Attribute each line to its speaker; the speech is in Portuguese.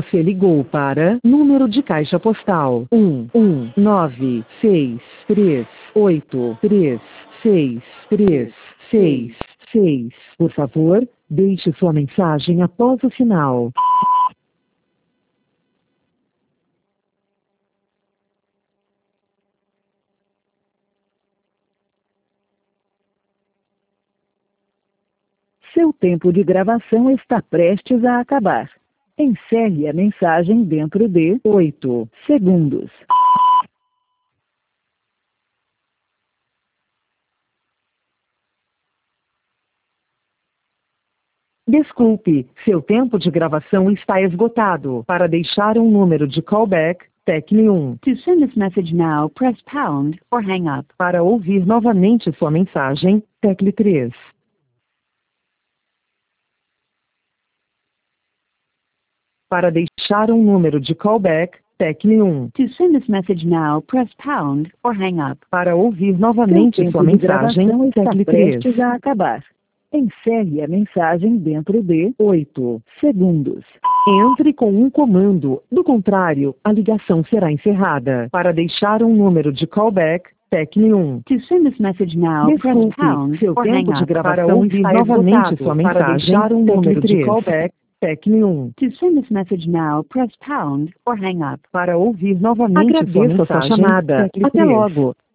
Speaker 1: Você ligou para número de caixa postal 11963833636. Por favor, deixe sua mensagem após o sinal. Seu tempo de gravação está prestes a acabar. Encerre a mensagem dentro de 8 segundos. Desculpe, seu tempo de gravação está esgotado. Para deixar um número de callback, tecle 1.
Speaker 2: To send this message now, press pound or hang up.
Speaker 1: Para ouvir novamente sua mensagem, tecle 3. Para deixar um número de callback, tecle 1.
Speaker 2: To send this message now, press pound or hang up.
Speaker 1: Para ouvir novamente sua mensagem, tecle 3.
Speaker 2: Prestes a acabar.
Speaker 1: Encerre a mensagem dentro de 8 segundos. Entre com um comando, do contrário, a ligação será encerrada. Para deixar um número de callback, tecle 1.
Speaker 2: To send this message now, press
Speaker 1: Desculpe,
Speaker 2: pound
Speaker 1: seu
Speaker 2: or hang
Speaker 1: tempo de
Speaker 2: up.
Speaker 1: gravação
Speaker 2: Para ouvir
Speaker 1: está
Speaker 2: novamente
Speaker 1: esgotado.
Speaker 2: sua
Speaker 1: Para
Speaker 2: mensagem,
Speaker 1: deixar um número de
Speaker 2: tecle 3.
Speaker 1: callback, tecle 1.
Speaker 2: To send this message now, press pound or hang up.
Speaker 1: Para ouvir novamente sua
Speaker 2: Agradeço a sua
Speaker 1: mensagem,
Speaker 2: chamada.
Speaker 1: tecle
Speaker 2: Até
Speaker 1: 3.
Speaker 2: logo.